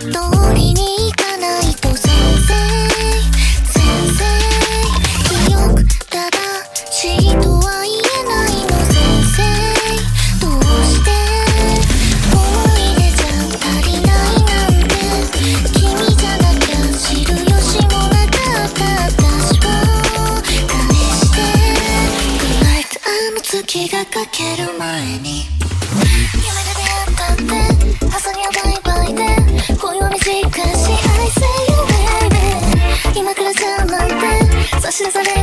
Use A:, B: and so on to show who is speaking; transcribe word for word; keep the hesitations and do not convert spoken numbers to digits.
A: 通りに行かないと先生先生記憶正しいとは言えないの先生どうして思い出じゃ足りないなんて君じゃなきゃ知る由もなかった私を返してグライトアーム月がかける前に夢で出会ったって朝にはバイバイで恋は短し I say you baby 今からじゃなんて差し出され